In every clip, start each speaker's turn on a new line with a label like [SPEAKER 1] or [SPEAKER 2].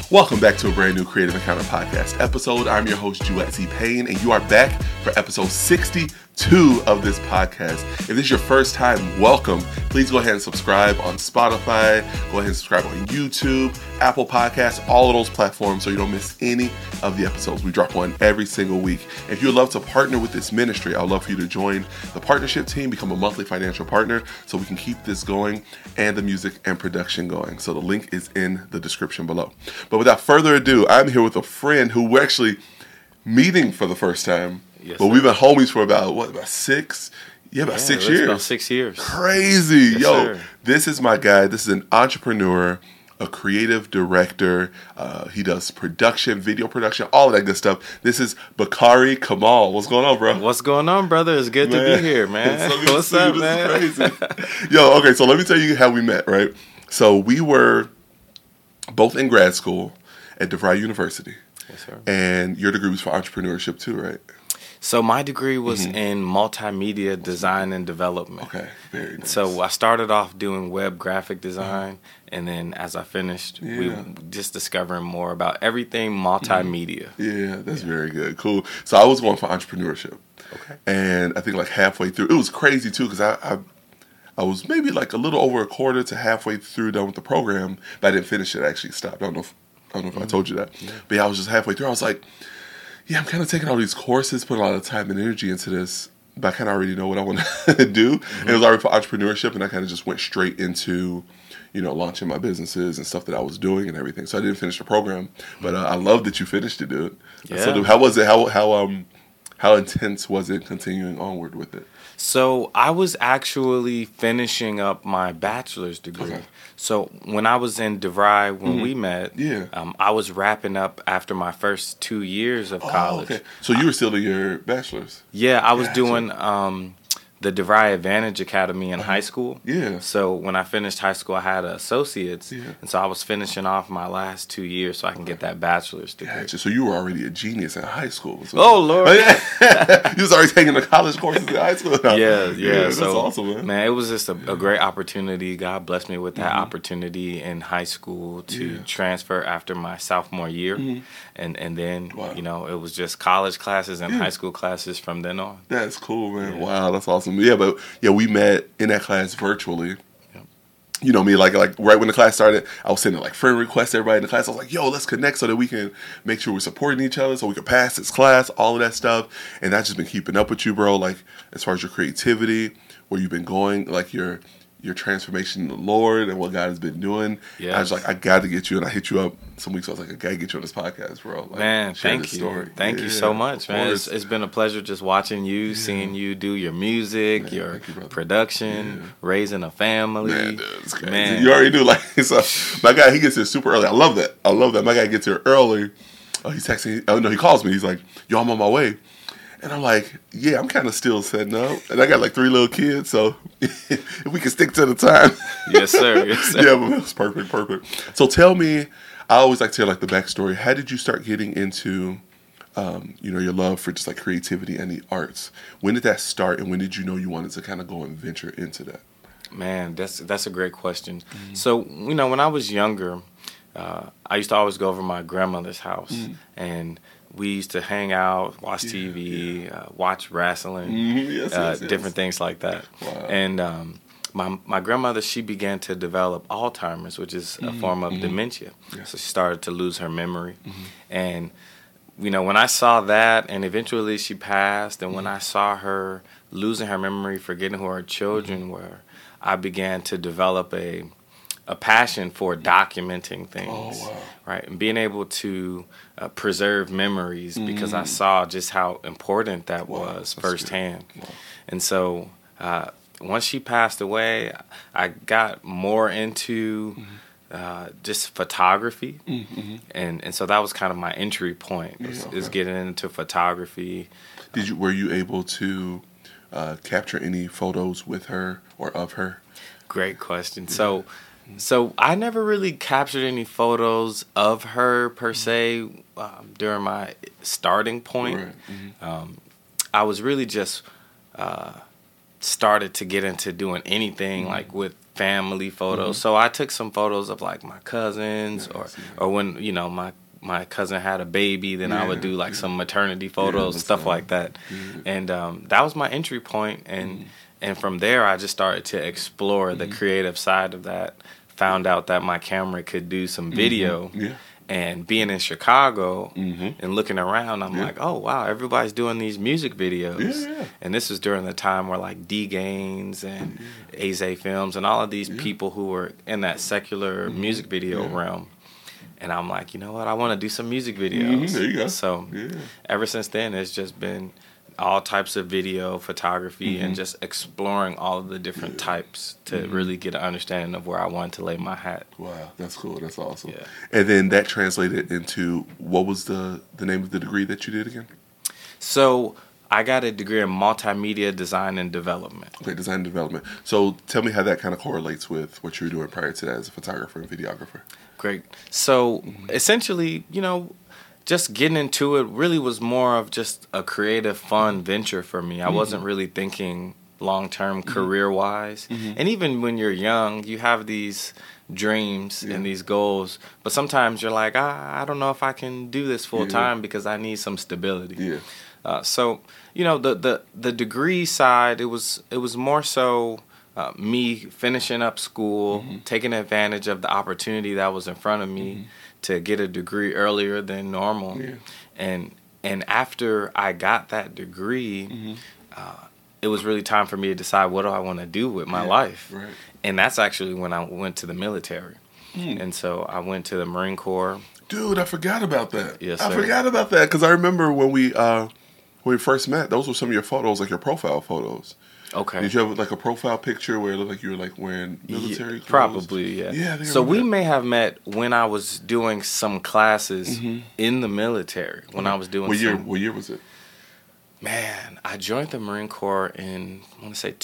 [SPEAKER 1] Welcome back to a brand new Creative Encounter Podcast episode. I'm your host, Jouette Z. Payne, and you are back for episode 62 of this podcast. If this is your first time, welcome. Please go ahead and subscribe on Spotify. Go ahead and subscribe on YouTube, Apple Podcasts, all of those platforms so you don't miss any of the episodes. We drop one every single week. If you would love to partner with this ministry, I would love for you to join the partnership team, become a monthly financial partner so we can keep this going and the music and production going. So the link is in the description below. But without further ado, I'm here with a friend who we're actually meeting for the first time.
[SPEAKER 2] Yes,
[SPEAKER 1] but we've been homies for about 6 years.
[SPEAKER 2] About 6 years.
[SPEAKER 1] Crazy.
[SPEAKER 2] Yes, sir.
[SPEAKER 1] This is my guy. This is an entrepreneur, a creative director. He does production, video production, all of that good stuff. This is Bakari Kamal. What's going on, bro?
[SPEAKER 2] What's going on, brother? It's good to be here, man.
[SPEAKER 1] So
[SPEAKER 2] What's up, man?
[SPEAKER 1] This is crazy. Okay, so let me tell you how we met, right? So we were both in grad school at DeVry University.
[SPEAKER 2] Yes, sir.
[SPEAKER 1] And your degree was for entrepreneurship too, right?
[SPEAKER 2] So my degree was in multimedia design and development.
[SPEAKER 1] Okay, very nice.
[SPEAKER 2] So I started off doing web graphic design, and then as I finished, we just discovering more about everything multimedia.
[SPEAKER 1] Yeah, that's very good. Cool. So I was going for entrepreneurship.
[SPEAKER 2] Okay.
[SPEAKER 1] And I think like halfway through, it was crazy too because I was maybe like a little over a quarter to halfway through done with the program, but I didn't finish it. I actually stopped. I don't know if I told you that. Yeah. But yeah, I was just halfway through. I was like, yeah, I'm kind of taking all these courses, putting a lot of time and energy into this, but I kind of already know what I want to do. And it was already for entrepreneurship, and I kind of just went straight into, launching my businesses and stuff that I was doing and everything. So I didn't finish the program, but I love that you finished it, dude.
[SPEAKER 2] Yeah.
[SPEAKER 1] So how was it? How intense was it continuing onward with it?
[SPEAKER 2] So I was actually finishing up my bachelor's degree.
[SPEAKER 1] Okay.
[SPEAKER 2] So when I was in DeVry, when we met, I was wrapping up after my first 2 years of college.
[SPEAKER 1] Okay. So you were still in your bachelor's?
[SPEAKER 2] Yeah, I was doing the DeVry Advantage Academy in high school.
[SPEAKER 1] Yeah.
[SPEAKER 2] So when I finished high school, I had associates.
[SPEAKER 1] Yeah.
[SPEAKER 2] And so I was finishing off my last 2 years so I can get that bachelor's degree.
[SPEAKER 1] Gotcha. So you were already a genius in high school. So.
[SPEAKER 2] Oh, Lord.
[SPEAKER 1] You was already taking the college courses in high school.
[SPEAKER 2] Yeah.
[SPEAKER 1] That's
[SPEAKER 2] So,
[SPEAKER 1] awesome, man.
[SPEAKER 2] It was just a great opportunity. God blessed me with that opportunity in high school to transfer after my sophomore year. And then, it was just college classes and high school classes from then on.
[SPEAKER 1] That's cool, man.
[SPEAKER 2] Yeah.
[SPEAKER 1] Wow, that's awesome. Yeah, we met in that class virtually. You know me, like right when the class started, I was sending like friend requests to everybody in the class. I was like, yo, let's connect so that we can make sure we're supporting each other so we can pass this class, all of that stuff. And I've just been keeping up with you, bro, like as far as your creativity, where you've been going, like your transformation in the Lord and what God has been doing.
[SPEAKER 2] Yes.
[SPEAKER 1] I was like, I got to get you. And I hit you up some weeks. I was like, I got to get you on this podcast, bro. Like,
[SPEAKER 2] man, thank you.
[SPEAKER 1] Story.
[SPEAKER 2] Thank you so much, man. It's been a pleasure just watching you, seeing you do your music, your production, raising a family.
[SPEAKER 1] Man, dude, it's crazy.
[SPEAKER 2] Man.
[SPEAKER 1] You already knew, like, so my guy, he gets here super early. I love that. My guy gets here early. Oh, he's texting. Oh, no, he calls me. He's like, yo, I'm on my way. And I'm like, yeah, I'm kind of still setting up. And I got like 3 little kids, so if we can stick to the time.
[SPEAKER 2] Yes, sir. Yes, sir.
[SPEAKER 1] Yeah, but that's perfect. So tell me, I always like to hear like the backstory. How did you start getting into, your love for just like creativity and the arts? When did that start, and when did you know you wanted to kind of go and venture into that?
[SPEAKER 2] Man, that's a great question. So, when I was younger, I used to always go over to my grandmother's house, and we used to hang out, watch TV, watch wrestling, different things like that.
[SPEAKER 1] Wow.
[SPEAKER 2] And my grandmother, she began to develop Alzheimer's, which is a form of dementia.
[SPEAKER 1] Yeah.
[SPEAKER 2] So she started to lose her memory. And, when I saw that, and eventually she passed, and when I saw her losing her memory, forgetting who her children were, I began to develop a passion for documenting things.
[SPEAKER 1] Oh, wow.
[SPEAKER 2] Right, and being able to preserve memories because I saw just how important that was firsthand.
[SPEAKER 1] Wow.
[SPEAKER 2] And so once she passed away, I got more into just photography, and so that was kind of my entry point. Is getting into photography.
[SPEAKER 1] Were you able to capture any photos with her or of her?
[SPEAKER 2] Great question. So I never really captured any photos of her per se during my starting point.
[SPEAKER 1] Right.
[SPEAKER 2] I was really just started to get into doing anything like with family photos. So I took some photos of like my cousins or when, you know, my cousin had a baby, then I would do like some maternity photos, stuff like that. And that was my entry point. And from there, I just started to explore the creative side of that. Found out that my camera could do some video. And being in Chicago and looking around, I'm like, oh, wow, everybody's doing these music videos. And this was during the time where like D Gaines and Aze Films and all of these people who were in that secular music video realm. And I'm like, you know what? I want to do some music videos.
[SPEAKER 1] There you go.
[SPEAKER 2] So ever since then, it's just been all types of video, photography, and just exploring all of the different types to really get an understanding of where I wanted to lay my hat.
[SPEAKER 1] Wow, that's cool. That's awesome.
[SPEAKER 2] Yeah.
[SPEAKER 1] And then that translated into, what was the name of the degree that you did again?
[SPEAKER 2] So I got a degree in multimedia design and development.
[SPEAKER 1] Okay, design and development. So tell me how that kind of correlates with what you were doing prior to that as a photographer and videographer.
[SPEAKER 2] Great. So essentially, you know, just getting into it really was more of just a creative, fun venture for me. I wasn't really thinking long-term career-wise. And even when you're young, you have these dreams and these goals, but sometimes you're like, I don't know if I can do this full-time because I need some stability. So, you know, the degree side, it was more so me finishing up school, taking advantage of the opportunity that was in front of me to get a degree earlier than normal. And after I got that degree, it was really time for me to decide what do I want to do with my life. And that's actually when I went to the military. And so I went to the Marine Corps.
[SPEAKER 1] Dude, I forgot about that.
[SPEAKER 2] Yes,
[SPEAKER 1] I
[SPEAKER 2] sir.
[SPEAKER 1] forgot about that because I remember when we first met, those were some of your photos, like your profile photos.
[SPEAKER 2] Okay.
[SPEAKER 1] Did you have like a profile picture where it looked like you were like wearing military clothes?
[SPEAKER 2] Probably, yeah.
[SPEAKER 1] Yeah.
[SPEAKER 2] So we may have met when I was doing some classes in the military. When I was doing
[SPEAKER 1] What year was it?
[SPEAKER 2] Man, I joined the Marine Corps in, I want to say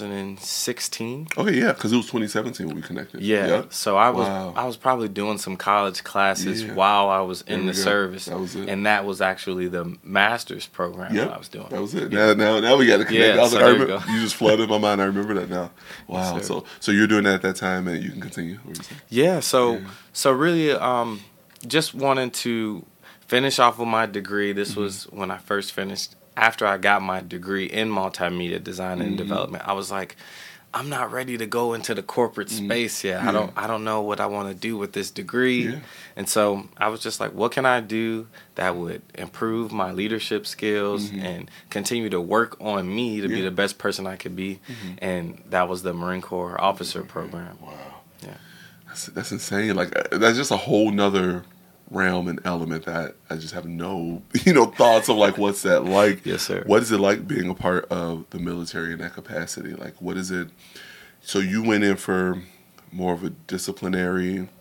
[SPEAKER 2] 2016.
[SPEAKER 1] Okay, yeah, because it was 2017 when we connected.
[SPEAKER 2] Yeah. So I was probably doing some college classes while I was in the service.
[SPEAKER 1] That was it.
[SPEAKER 2] And that was actually the master's program that I was doing.
[SPEAKER 1] That was it. Now we got to connect. I was
[SPEAKER 2] so
[SPEAKER 1] like, I
[SPEAKER 2] there
[SPEAKER 1] remember, you just flooded my mind. I remember that now. Wow.
[SPEAKER 2] Yes,
[SPEAKER 1] so you're doing that at that time, and you can continue. What were you saying?
[SPEAKER 2] Yeah. So really, just wanting to finish off with my degree. This was when I first finished. After I got my degree in multimedia design and development, I was like, I'm not ready to go into the corporate space yet. I don't know what I want to do with this degree. And so I was just like, what can I do that would improve my leadership skills and continue to work on me to be the best person I could be? And that was the Marine Corps officer program.
[SPEAKER 1] Wow.
[SPEAKER 2] Yeah.
[SPEAKER 1] That's insane. Like, that's just a whole nother realm and element that I just have no, thoughts of, like, what's that like?
[SPEAKER 2] Yes, sir.
[SPEAKER 1] What is it like being a part of the military in that capacity? Like, what is it? So you went in for more of a disciplinary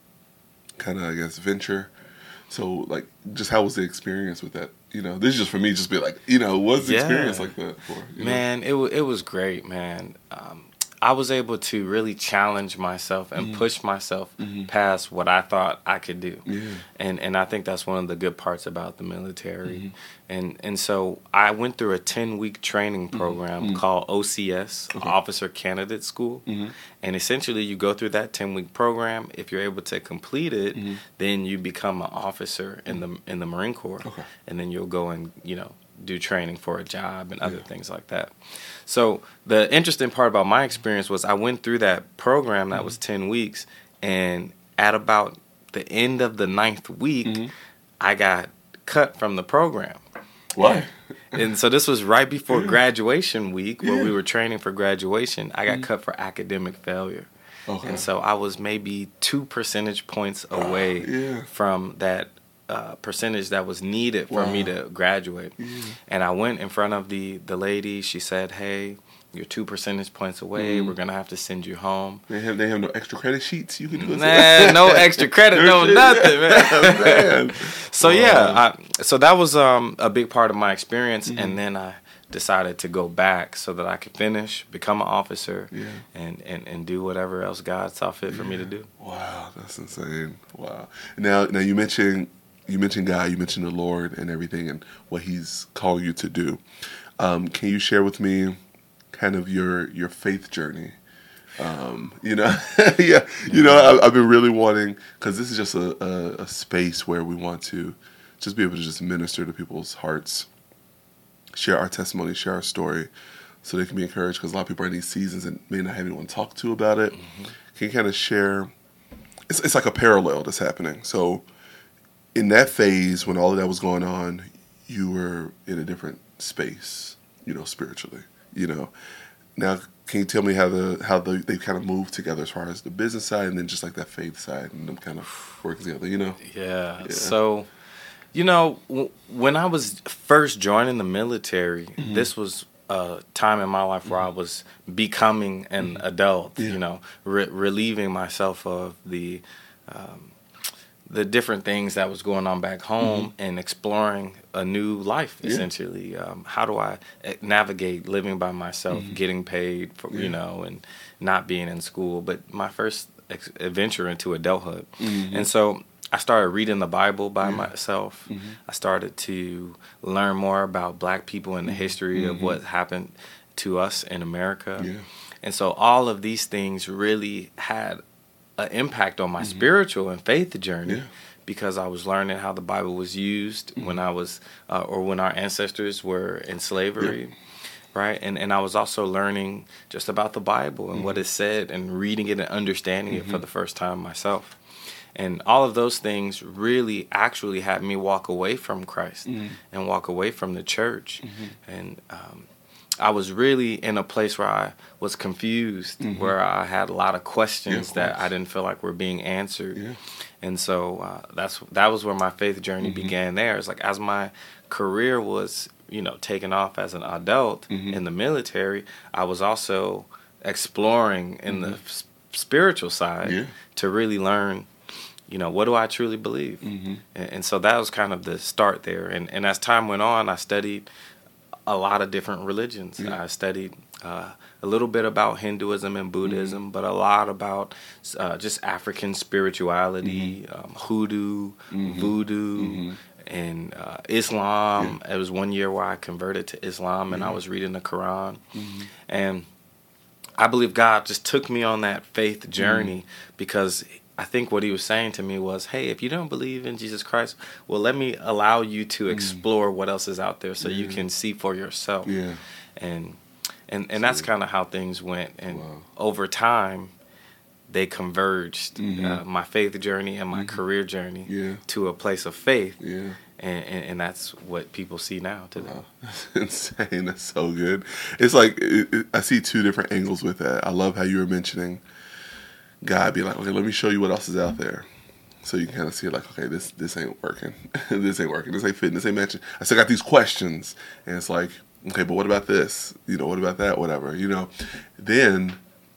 [SPEAKER 1] kind of, I guess, venture. So, like, just how was the experience with that? This is just for me, just be like, what's the experience like that for?
[SPEAKER 2] Man, it was great, man. I was able to really challenge myself and push myself past what I thought I could do. And I think that's one of the good parts about the military. And so I went through a 10-week training program called OCS, Officer Candidate School. And essentially you go through that 10-week program. If you're able to complete it, then you become an officer in the Marine Corps. And then you'll go and, do training for a job and other things like that. So the interesting part about my experience was I went through that program that was 10 weeks, and at about the end of the 9th week, I got cut from the program.
[SPEAKER 1] Why?
[SPEAKER 2] And so this was right before graduation week where we were training for graduation. I got cut for academic failure. And so I was maybe 2 percentage points away from that percentage that was needed for me to graduate. And I went in front of the lady. She said, hey, you're 2 percentage points away. We're going to have to send you home.
[SPEAKER 1] They have no extra credit sheets you can do it?
[SPEAKER 2] Nah, no extra credit, no nothing, man. So so that was a big part of my experience. And then I decided to go back so that I could finish, become an officer, and do whatever else God saw fit for me to do.
[SPEAKER 1] Wow, that's insane. Wow. Now you mentioned God, you mentioned the Lord and everything and what He's calling you to do. Can you share with me kind of your faith journey. You know, yeah, you know, I've been really wanting, because this is just a space where we want to just be able to just minister to people's hearts, share our testimony, share our story, so they can be encouraged, because a lot of people are in these seasons and may not have anyone to talk to about it. Can you kind of share, it's like a parallel that's happening. So in that phase, when all of that was going on, you were in a different space, you know, spiritually, you know. Now, can you tell me how they kind of moved together as far as the business side and then just like that faith side and them kind of work together, you know?
[SPEAKER 2] Yeah. So, you know, when I was first joining the military, this was a time in my life where I was becoming an adult, you know, relieving myself of the different things that was going on back home and exploring a new life, essentially. How do I navigate living by myself, getting paid, for, you know, and not being in school, but my first adventure into adulthood. And so I started reading the Bible by myself. I started to learn more about Black people and the history of what happened to us in America. And so all of these things really had an impact on my spiritual and faith journey, because I was learning how the Bible was used when I was, or when our ancestors were in slavery, right? And I was also learning just about the Bible and what it said, and reading it and understanding it for the first time myself. And all of those things really actually had me walk away from Christ and walk away from the church. And I was really in a place where I was confused, where I had a lot of questions that I didn't feel like were being answered. And so that was where my faith journey began there. It's like, as my career was, you know, taking off as an adult in the military, I was also exploring in the spiritual side to really learn, you know, what do I truly believe? And so that was kind of the start there. And as time went on, I studied a lot of different religions. I studied a little bit about Hinduism and Buddhism, but a lot about just African spirituality, hoodoo, voodoo, and Islam. It was one year where I converted to Islam, and I was reading the Quran. And I believe God just took me on that faith journey, because I think what he was saying to me was, hey, if you don't believe in Jesus Christ, well, let me allow you to explore what else is out there so you can see for yourself. And that's kind of how things went. And over time, they converged, my faith journey and my career journey to a place of faith. And that's what people see now today. Wow.
[SPEAKER 1] That's insane. That's so good. It's like, I see two different angles with that. I love how you were mentioning God being like, okay, let me show you what else is out there. So you can kind of see like, okay, this ain't working. This ain't working. This ain't fitting. This ain't matching. I still got these questions. And it's like, okay, but what about this? You know, what about that? Whatever, you know. Then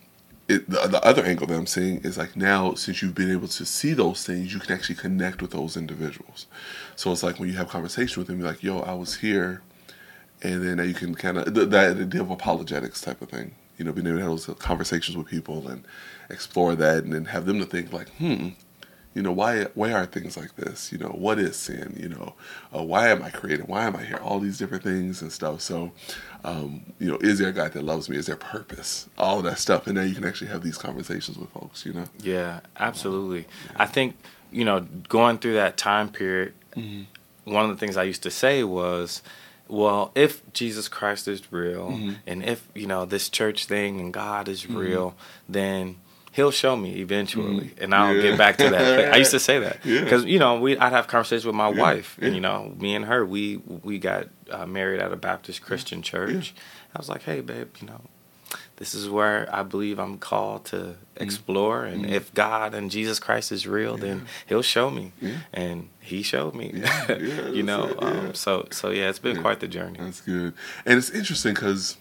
[SPEAKER 1] the other angle that I'm seeing is like, now, since you've been able to see those things, you can actually connect with those individuals. So it's like when you have conversation with them, you're like, yo, I was here. And then you can kind of, the idea of apologetics type of thing. You know, being able to have those conversations with people and explore that, and then have them to think like, you know, why are things like this? You know, what is sin? You know, why am I created? Why am I here? All these different things and stuff. So, you know, is there a God that loves me? Is there purpose? All of that stuff. And then you can actually have these conversations with folks, you know?
[SPEAKER 2] Yeah, absolutely. I think, you know, going through that time period, one of the things I used to say was, well, if Jesus Christ is real, and if, you know, this church thing and God is real, then he'll show me eventually, and I'll get back to that. I used to say that because, you know, I'd have conversations with my wife, and, you know, me and her, we got married at a Baptist Christian church. I was like, hey, babe, you know, this is where I believe I'm called to explore, and if God and Jesus Christ is real, then he'll show me, and he showed me, you know. So yeah, it's been quite the journey.
[SPEAKER 1] That's good. And it's interesting because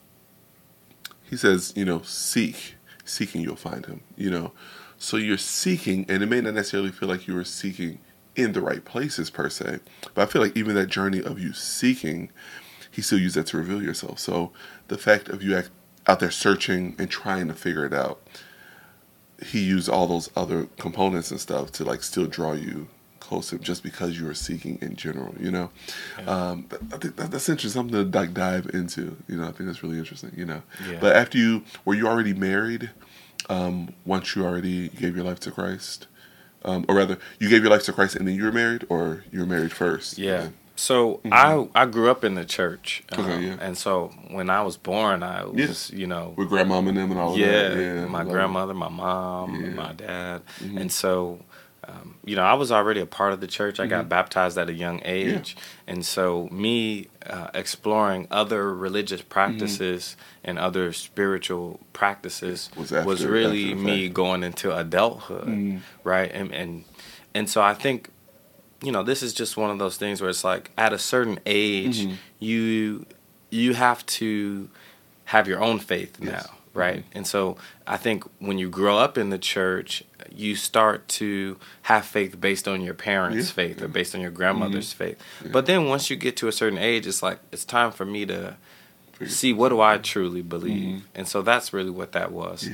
[SPEAKER 1] he says, you know, seeking you'll find him, you know. So you're seeking, and it may not necessarily feel like you were seeking in the right places per se, but I feel like even that journey of you seeking, he still used that to reveal yourself. So the fact of you out there searching and trying to figure it out, he used all those other components and stuff to like still draw you close to him just because you were seeking in general, you know.
[SPEAKER 2] Yeah.
[SPEAKER 1] I think that's interesting, something to like dive into, you know. I think that's really interesting, you know.
[SPEAKER 2] Yeah.
[SPEAKER 1] But were you already married once you already gave your life to Christ? Or rather, you gave your life to Christ and then you were married, or you were married first?
[SPEAKER 2] Yeah. So I grew up in the church, and so when I was born, I was
[SPEAKER 1] with grandmama and them and all of that. Yeah,
[SPEAKER 2] my grandmother, my mom, my dad,
[SPEAKER 1] Mm-hmm.
[SPEAKER 2] and so I was already a part of the church. I got baptized at a young age, and so me exploring other religious practices and other spiritual practices was really me going into adulthood, right? And so I think, this is just one of those things where it's like at a certain age, you have to have your own faith now, right? And so I think when you grow up in the church, you start to have faith based on your parents' faith or based on your grandmother's faith. But then once you get to a certain age, it's like it's time for me to see, what do I truly believe? And so that's really what that was.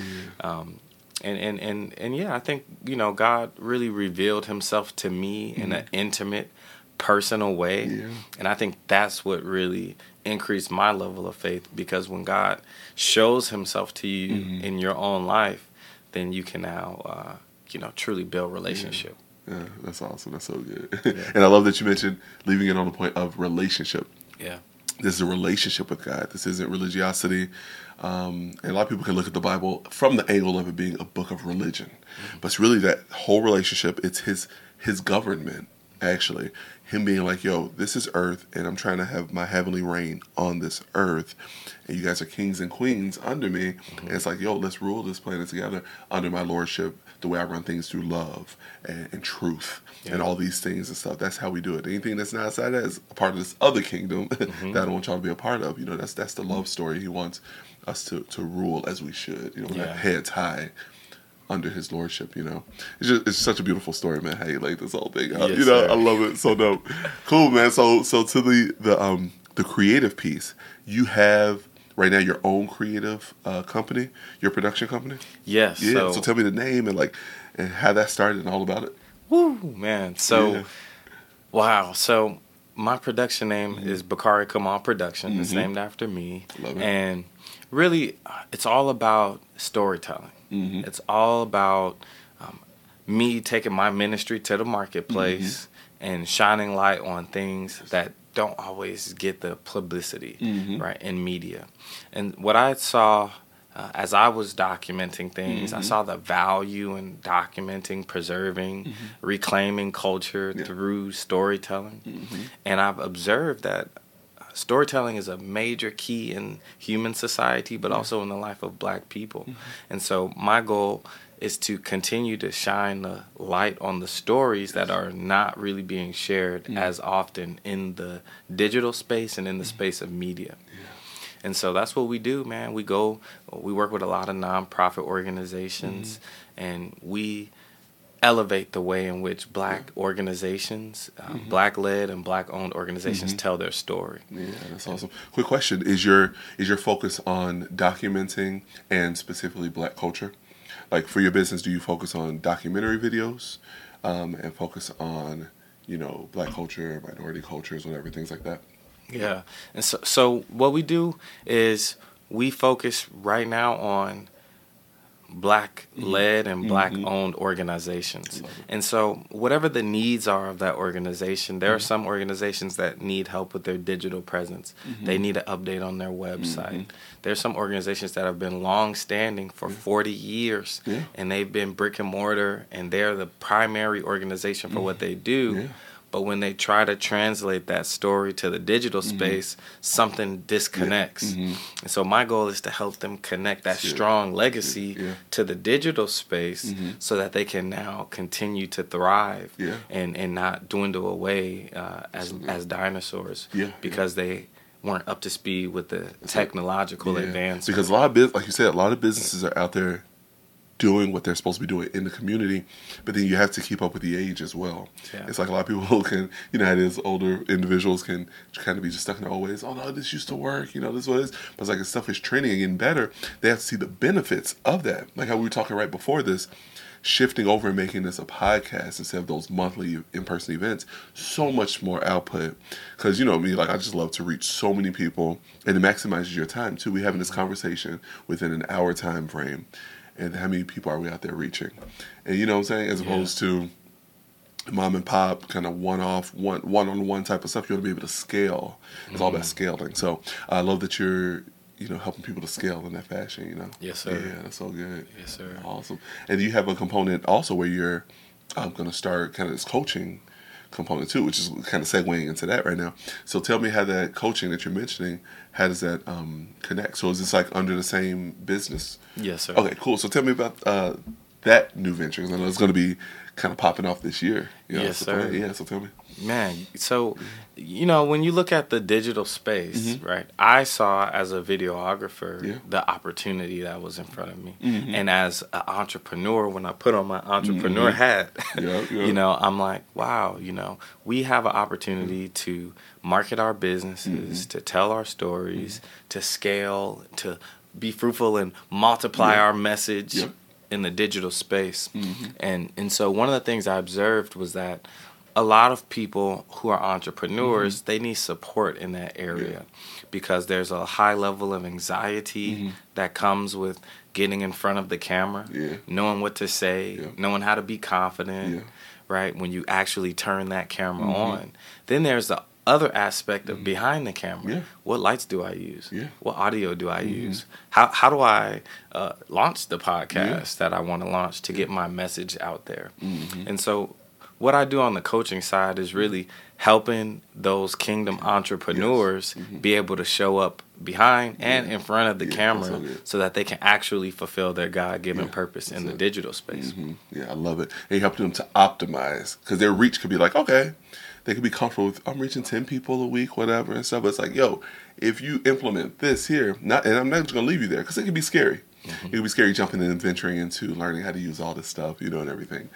[SPEAKER 2] And I think, God really revealed himself to me in an intimate, personal way. Yeah. And I think that's what really increased my level of faith, because when God shows himself to you in your own life, then you can now, truly build relationship.
[SPEAKER 1] Yeah, that's awesome. That's so good. And I love that you mentioned leaving it on the point of relationship.
[SPEAKER 2] Yeah.
[SPEAKER 1] This is a relationship with God. This isn't religiosity. And a lot of people can look at the Bible from the angle of it being a book of religion. But it's really that whole relationship. It's his government, actually. Him being like, yo, this is earth, and I'm trying to have my heavenly reign on this earth. And you guys are kings and queens under me. And it's like, yo, let's rule this planet together under my lordship, the way I run things through love and truth and all these things and stuff. That's how we do it. Anything that's not outside that is a part of this other kingdom that I don't want y'all to be a part of. That's the love story. He wants us to rule as we should, heads high under his lordship. It's such a beautiful story, man, how you laid this whole thing out.
[SPEAKER 2] Yes, sir.
[SPEAKER 1] I love it. So dope. Cool, man. So to the creative piece, you have right now your own creative company, your production company.
[SPEAKER 2] Yes.
[SPEAKER 1] Yeah. So tell me the name and how that started and all about it.
[SPEAKER 2] Woo, man. So wow. So my production name is Bakari Kamal Production. It's named after me.
[SPEAKER 1] Love it.
[SPEAKER 2] And really, it's all about storytelling. It's all about me taking my ministry to the marketplace and shining light on things that don't always get the publicity, right, in media. And what I saw as I was documenting things, I saw the value in documenting, preserving, reclaiming culture through storytelling. And I've observed that storytelling is a major key in human society, but also in the life of Black people. And so my goal is to continue to shine the light on the stories that are not really being shared as often in the digital space and in the space of media. And so that's what we do, man. We work with a lot of nonprofit organizations, and we elevate the way in which Black organizations, Black-led and Black-owned organizations tell their story. Yeah,
[SPEAKER 1] that's awesome. Quick question: Is your focus on documenting and specifically Black culture? Like for your business, do you focus on documentary videos and focus on Black culture, minority cultures, whatever, things like that?
[SPEAKER 2] Yeah, and so what we do is we focus right now on Black-led and Black-owned organizations. And so whatever the needs are of that organization, there are some organizations that need help with their digital presence. They need an update on their website. There's some organizations that have been long-standing for 40 years, and they've been brick and mortar, and they're the primary organization for what they do. But when they try to translate that story to the digital space, something disconnects. And so my goal is to help them connect that strong legacy to the digital space so that they can now continue to thrive and not dwindle away as dinosaurs because they weren't up to speed with the technological advancements.
[SPEAKER 1] Because like you said, a lot of businesses are out there doing what they're supposed to be doing in the community, but then you have to keep up with the age as well. Yeah. It's like a lot of people can, how it is, older individuals can kind of be just stuck in their old ways. Oh no, this used to work, this is what it is. But it's like as stuff is trending and getting better, they have to see the benefits of that. Like how we were talking right before this, shifting over and making this a podcast instead of those monthly in-person events, so much more output. Because you know me, like I just love to reach so many people, and it maximizes your time too. We're having this conversation within an hour time frame, and how many people are we out there reaching? And you know what I'm saying? As opposed to mom and pop, kind of one-off, one-on-one type of stuff, you want to be able to scale. It's all about scaling. So I love that you're helping people to scale in that fashion,
[SPEAKER 2] Yes, sir.
[SPEAKER 1] Yeah, that's so good.
[SPEAKER 2] Yes, sir.
[SPEAKER 1] Awesome. And you have a component also where you're going to start kind of this coaching component too, which is kind of segueing into that right now. So tell me how that coaching that you're mentioning, how does that connect? So is this like under the same business?
[SPEAKER 2] Yes, sir.
[SPEAKER 1] Okay, cool. So tell me about that new venture, because I know it's going to be kind of popping off this year.
[SPEAKER 2] Yes, sir.
[SPEAKER 1] Yeah, so tell me.
[SPEAKER 2] Man, so, when you look at the digital space, right, I saw as a videographer the opportunity that was in front of me. And as an entrepreneur, when I put on my entrepreneur hat, I'm like, wow, we have an opportunity to market our businesses, to tell our stories, to scale, to be fruitful and multiply our message in the digital space. And so one of the things I observed was that a lot of people who are entrepreneurs, they need support in that area because there's a high level of anxiety that comes with getting in front of the camera, knowing what to say, knowing how to be confident, right? When you actually turn that camera on. Then there's the other aspect of behind the camera. What lights do I use? What audio do I use? How do I launch the podcast that I want to launch to get my message out there? And so what I do on the coaching side is really helping those kingdom entrepreneurs be able to show up behind and in front of the camera so that they can actually fulfill their God-given purpose in the digital space.
[SPEAKER 1] Yeah, I love it. And you help them to optimize, because their reach could be like, okay, they could be comfortable with, I'm reaching 10 people a week, whatever, and stuff. But it's like, yo, if you implement this here, and I'm not just going to leave you there, because it can be scary. It would be scary jumping in and venturing into learning how to use all this stuff, and everything.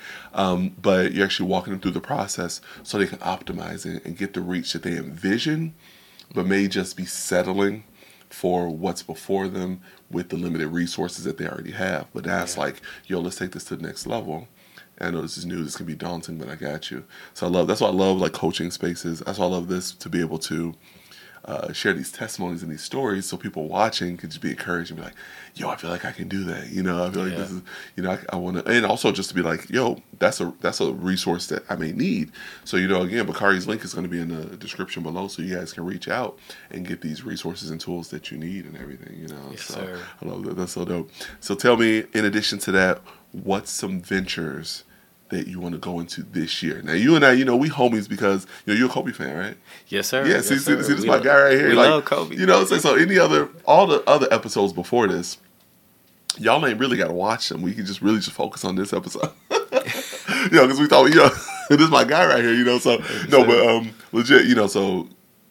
[SPEAKER 1] But you're actually walking them through the process so they can optimize it and get the reach that they envision, but may just be settling for what's before them with the limited resources that they already have. But that's like, yo, let's take this to the next level. I know this is new, this can be daunting, but I got you. So that's why I love like coaching spaces. That's why I love this, to be able to share these testimonies and these stories so people watching can just be encouraged and be like, yo, I feel like I can do that. I feel like this is, I want to, and also just to be like, yo, that's a resource that I may need. So, again, Bakari's link is going to be in the description below so you guys can reach out and get these resources and tools that you need and everything,
[SPEAKER 2] Yes,
[SPEAKER 1] so
[SPEAKER 2] sir.
[SPEAKER 1] I love that. That's so dope. So tell me, in addition to that, what's some ventures that you want to go into this year? Now, you and I, we homies because you're a Kobe fan, right?
[SPEAKER 2] Yes, sir.
[SPEAKER 1] Yeah, see, this is my guy right here.
[SPEAKER 2] We love Kobe.
[SPEAKER 1] So all the other episodes before this, y'all ain't really got to watch them. We can just really focus on this episode. Because we thought, this is my guy right here, So, no, but legit, so,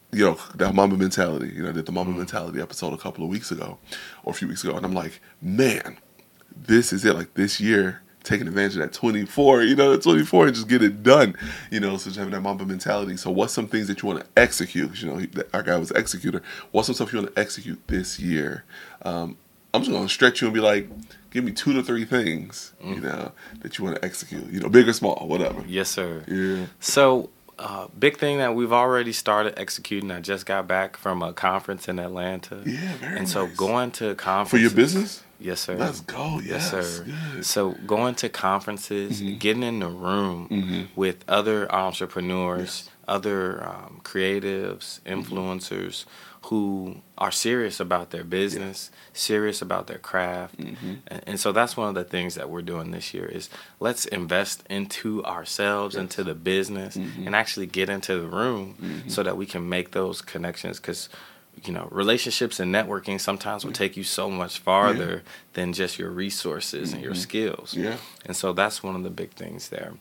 [SPEAKER 1] that Mamba mentality, I did the Mamba mentality episode a couple of weeks ago, or a few weeks ago, and I'm like, man, this is it. Like this year, taking advantage of that 24, 24 and just get it done, so just having that Mamba mentality. So what's some things that you want to execute? Our guy was an executor. What's some stuff you want to execute this year? I'm just going to stretch you and be like, give me 2 to 3 things, that you want to execute, big or small, whatever.
[SPEAKER 2] Yes, sir.
[SPEAKER 1] Yeah.
[SPEAKER 2] So, big thing that we've already started executing. I just got back from a conference in Atlanta.
[SPEAKER 1] Yeah, very
[SPEAKER 2] And
[SPEAKER 1] nice.
[SPEAKER 2] so going to conferences.
[SPEAKER 1] For your business?
[SPEAKER 2] Yes, sir.
[SPEAKER 1] Let's go. Yes,
[SPEAKER 2] sir.
[SPEAKER 1] Good.
[SPEAKER 2] So going to conferences, getting in the room with other entrepreneurs, other creatives, influencers who are serious about their business, serious about their craft. And so that's one of the things that we're doing this year is let's invest into ourselves, into the business, and actually get into the room so that we can make those connections. Because relationships and networking sometimes will take you so much farther than just your resources and your skills. Yeah. And so that's one of the big things there.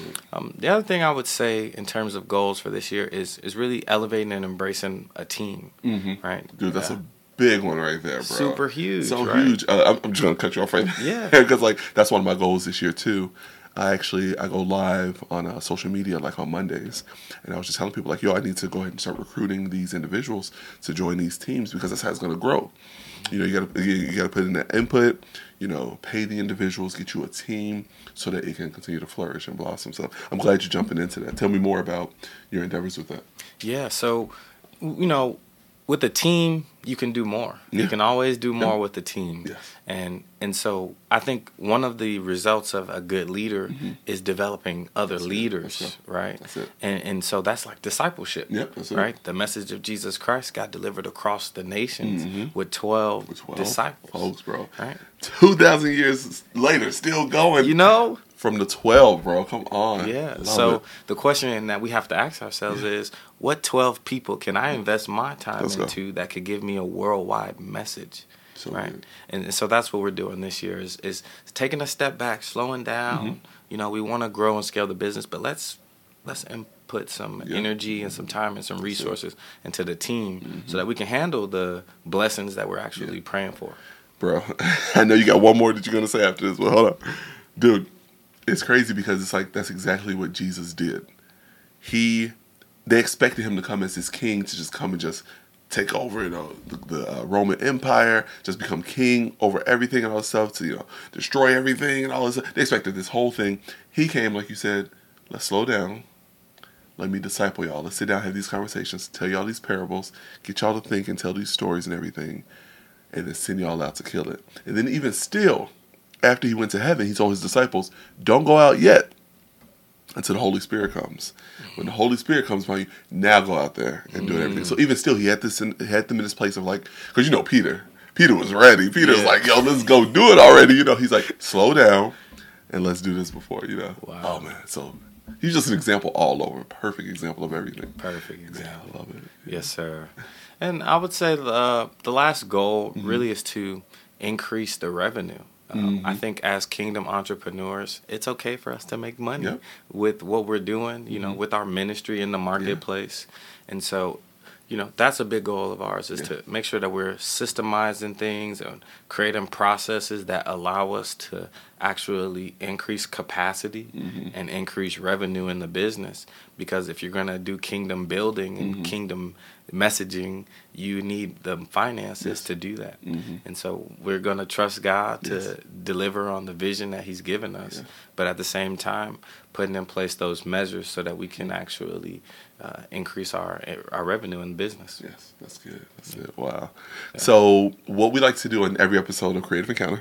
[SPEAKER 2] The other thing I would say in terms of goals for this year is really elevating and embracing a team, right?
[SPEAKER 1] Dude, that's a big one right there, bro.
[SPEAKER 2] Super huge.
[SPEAKER 1] So
[SPEAKER 2] right?
[SPEAKER 1] huge. I'm just gonna cut you off right
[SPEAKER 2] Yeah.
[SPEAKER 1] there because like that's one of my goals this year too. I go live on social media like on Mondays, and I was just telling people like, yo, I need to go ahead and start recruiting these individuals to join these teams because that's how it's gonna grow. You know, you gotta put in that input. You know, pay the individuals, get you a team so that it can continue to flourish and blossom. So I'm glad you're jumping into that. Tell me more about your endeavors with that.
[SPEAKER 2] Yeah. So, you know, with the team, you can do more.
[SPEAKER 1] Yeah.
[SPEAKER 2] You can always do more with the team.
[SPEAKER 1] Yes.
[SPEAKER 2] And so I think one of the results of a good leader is developing other leaders, right?
[SPEAKER 1] That's it.
[SPEAKER 2] And so that's like discipleship,
[SPEAKER 1] Yep, that's it.
[SPEAKER 2] right? The message of Jesus Christ got delivered across the nations with 12 disciples.
[SPEAKER 1] Folks, bro.
[SPEAKER 2] Right?
[SPEAKER 1] 2,000 years later, still going.
[SPEAKER 2] You know?
[SPEAKER 1] From the 12, bro. Come on.
[SPEAKER 2] Yeah.
[SPEAKER 1] Love
[SPEAKER 2] So
[SPEAKER 1] it.
[SPEAKER 2] the question that we have to ask ourselves is, what 12 people can I invest my time
[SPEAKER 1] Let's go.
[SPEAKER 2] into that could give me a worldwide message?
[SPEAKER 1] So
[SPEAKER 2] right.
[SPEAKER 1] good.
[SPEAKER 2] And so that's what we're doing this year is taking a step back, slowing down. You know, we want to grow and scale the business, but let's input some energy and some time and some resources into the team so that we can handle the blessings that we're actually praying for.
[SPEAKER 1] Bro, I know you got one more that you're going to say after this, but hold on. Dude, it's crazy because it's like that's exactly what Jesus did. They expected him to come as this king to just come and just take over, you know, the Roman Empire, just become king over everything and all this stuff, to, you know, destroy everything and all this. They expected this whole thing. He came, like you said, let's slow down. Let me disciple y'all. Let's sit down, have these conversations, tell y'all these parables, get y'all to think and tell these stories and everything, and then send y'all out to kill it. And then even still, after he went to heaven, he told his disciples, don't go out yet until the Holy Spirit comes. When the Holy Spirit comes upon you, now go out there and do everything. So even still, he had them in this place of like, because you know Peter was ready. Peter was like, yo, let's go do it already. You know, he's like, slow down and let's do this before, you know.
[SPEAKER 2] Wow.
[SPEAKER 1] Oh man, so he's just an example all over. Perfect example of everything.
[SPEAKER 2] Perfect example.
[SPEAKER 1] Yeah, I love it.
[SPEAKER 2] Yes, sir. And I would say the last goal really is to increase the revenue. I think as kingdom entrepreneurs, it's okay for us to make money with what we're doing, you know, with our ministry in the marketplace. And so, you know, that's a big goal of ours is to make sure that we're systemizing things and creating processes that allow us to actually increase capacity and increase revenue in the business. Because if you're going to do kingdom building and kingdom messaging, you need the finances to do that. And so we're going to trust God to deliver on the vision that he's given us, but at the same time putting in place those measures so that we can actually increase our revenue in business.
[SPEAKER 1] Yes, that's good. That's it. Wow. Yeah. So what we like to do in every episode of Creative Encounter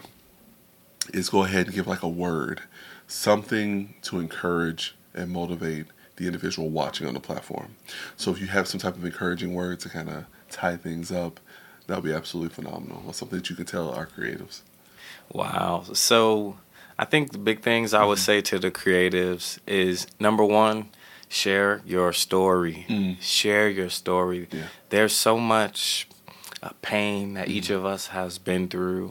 [SPEAKER 1] is go ahead and give like a word, something to encourage and motivate the individual watching on the platform. So if you have some type of encouraging word to kind of tie things up, that would be absolutely phenomenal. Or something that you can tell our creatives.
[SPEAKER 2] Wow. So I think the big things I would say to the creatives is, number one, share your story. Share your story. Yeah. There's so much pain that each of us has been through.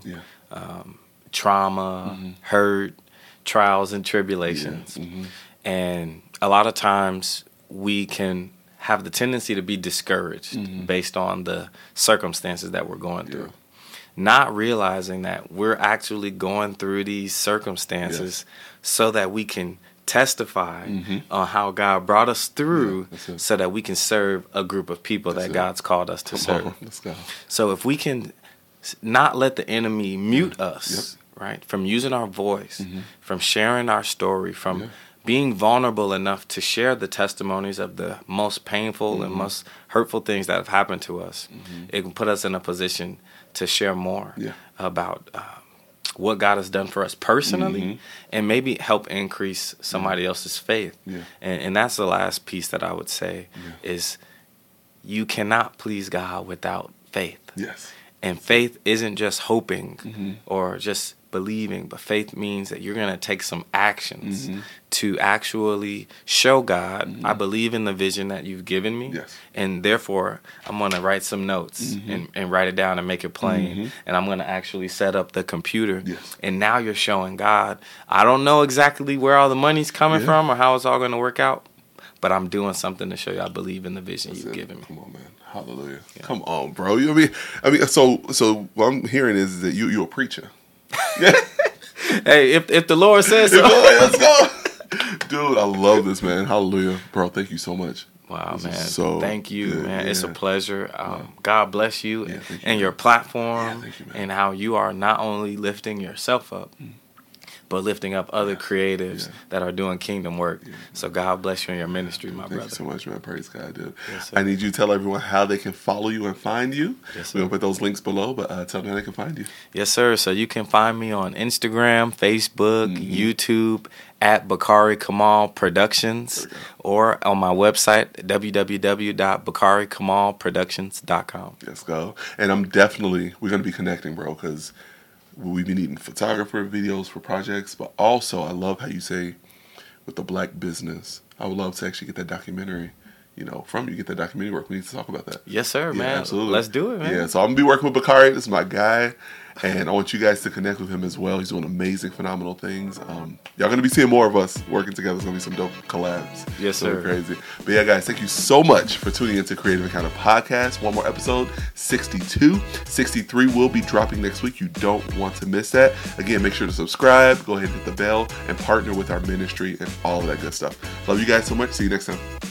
[SPEAKER 2] Trauma, hurt, trials and tribulations. And a lot of times we can have the tendency to be discouraged based on the circumstances that we're going through. Not realizing that we're actually going through these circumstances so that we can testify on how God brought us through so that we can serve a group of people that God's called us to serve.
[SPEAKER 1] Let's go.
[SPEAKER 2] So if we can not let the enemy mute us, right, from using our voice, from sharing our story, from being vulnerable enough to share the testimonies of the most painful and most hurtful things that have happened to us, it can put us in a position to share more about what God has done for us personally and maybe help increase somebody else's faith. And that's the last piece that I would say is you cannot please God without faith. And faith isn't just hoping or just believing, but faith means that you're going to take some actions to actually show God, I believe in the vision that you've given me, and therefore I'm going to write some notes and write it down and make it plain, and I'm going to actually set up the computer, and now you're showing God, I don't know exactly where all the money's coming from or how it's all going to work out, but I'm doing something to show you I believe in the vision you've given me.
[SPEAKER 1] Come on, man. Hallelujah. Yeah. Come on, bro. I mean, so what I'm hearing is that you're a preacher.
[SPEAKER 2] Hey, if the Lord says so.
[SPEAKER 1] Let's go. Dude, I love this, man. Hallelujah. Bro, thank you so much.
[SPEAKER 2] Wow,
[SPEAKER 1] this
[SPEAKER 2] man.
[SPEAKER 1] So
[SPEAKER 2] thank you,
[SPEAKER 1] good,
[SPEAKER 2] man.
[SPEAKER 1] yeah.
[SPEAKER 2] It's a pleasure. God bless you and your platform and how you are not only lifting yourself up, but lifting up other creatives that are doing kingdom work. So God bless you in your ministry, my brother.
[SPEAKER 1] Thank you so much, man. Praise God, dude.
[SPEAKER 2] Yes, sir.
[SPEAKER 1] I need you to tell everyone how they can follow you and find you.
[SPEAKER 2] Yes, sir.
[SPEAKER 1] We're going to put those links below, but tell them how they can find you.
[SPEAKER 2] Yes, sir. So you can find me on Instagram, Facebook, YouTube, at Bakari Kamal Productions, or on my website, www.bakarikamalproductions.com.
[SPEAKER 1] Let's go. And we're going to be connecting, bro, because we've been needing photographer videos for projects, but also I love how you say with the black business, I would love to actually get that documentary, from you, get that documentary work. We need to talk about that.
[SPEAKER 2] Yes, sir, man.
[SPEAKER 1] Absolutely.
[SPEAKER 2] Let's do it, man.
[SPEAKER 1] Yeah, so I'm going to be working with Bakari. This is my guy. And I want you guys to connect with him as well. He's doing amazing, phenomenal things. Y'all going to be seeing more of us working together. It's going to be some dope collabs.
[SPEAKER 2] Yes, sir.
[SPEAKER 1] Crazy. But yeah, guys, thank you so much for tuning into Creative Encounter Podcast. One more episode, 62. 63 will be dropping next week. You don't want to miss that. Again, make sure to subscribe. Go ahead and hit the bell and partner with our ministry and all of that good stuff. Love you guys so much. See you next time.